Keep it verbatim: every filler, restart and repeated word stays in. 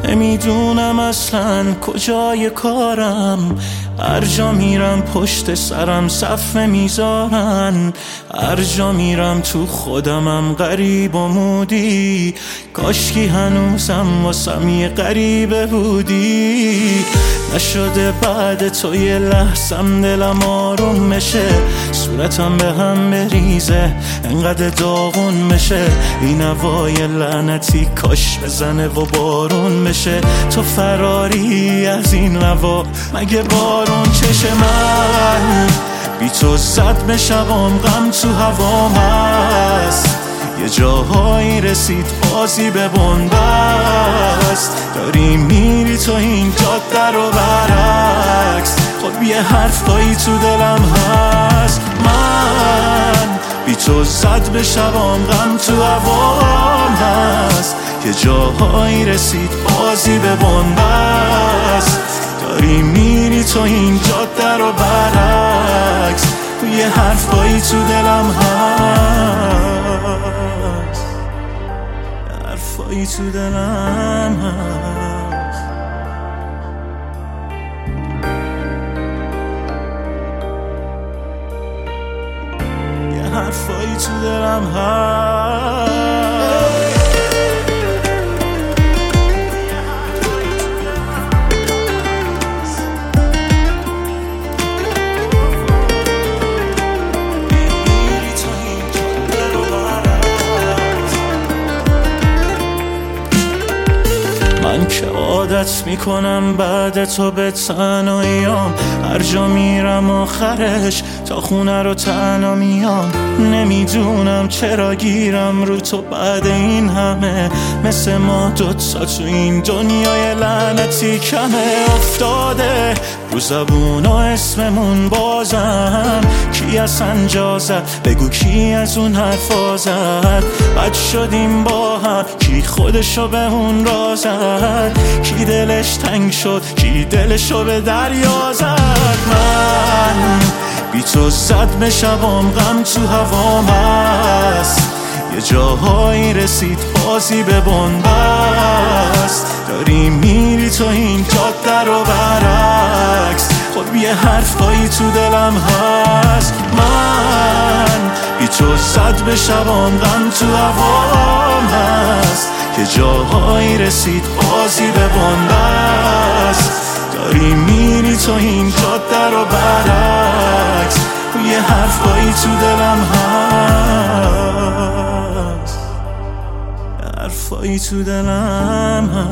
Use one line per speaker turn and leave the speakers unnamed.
نمیدونم اصلا کجای کارم، هر جا میرم پشت سرم صفمه میذارن، هر جا میرم تو خودمم غریب و مودی، کاشکی هنوزم واسم یه غریبه بودی. نشده بعد تو یه لحظم دلم آروم بشه، صورتم به هم بریزه انقدر داغون بشه، این هوای لعنتی کاش بزنه و بارون بشه. تو فراری از این هوا مگه بارون چشه؟ من بی تو زد به شبام غم تو هوام هست، یه جاهایی رسید بازی به بنبست، داری میری تو این جاده رو برعکس، خب یه حرفایی تو دلم هست. من بی تو زد به شبام غم تو هوام هست، یه جاهایی رسید بازی به بنبست، داری میری تو این جاده رو برعکس، یه حرفایی تو دلم هست، حرفایی تو دلم هست، یه حرفایی تو دلم هست. من که عادت میکنم بعد تو به تنهاییام، هر جا میرم آخرش تا خونه رو تنها میام، نمیدونم چرا گیرم رو تو بعد این همه، مثل ما دوتا تو این دنیای لعنتی کمه. افتاده رو زبونا اسممون بازم، کی اصلا جا زد بگو کی از اون حرفا زد، بد شدیم با هم کی خودشو به اون را زد، کی دلش تنگ شد کی دلشو به دریا زد. من بی تو زد به شبام غم تو هوام هست، یه جاهایی رسید بازی به بنبست، داری میری تو این جاده رو برعکس، خب یه حرفایی تو دلم هست. من بی تو زد به شبام غم تو هوام هست، یه جاهایی رسید بازی به بنبست، داری میری تو این جاده رو برعکس، یه حرفایی تو دلم هست، حرفایی تو دلم هست.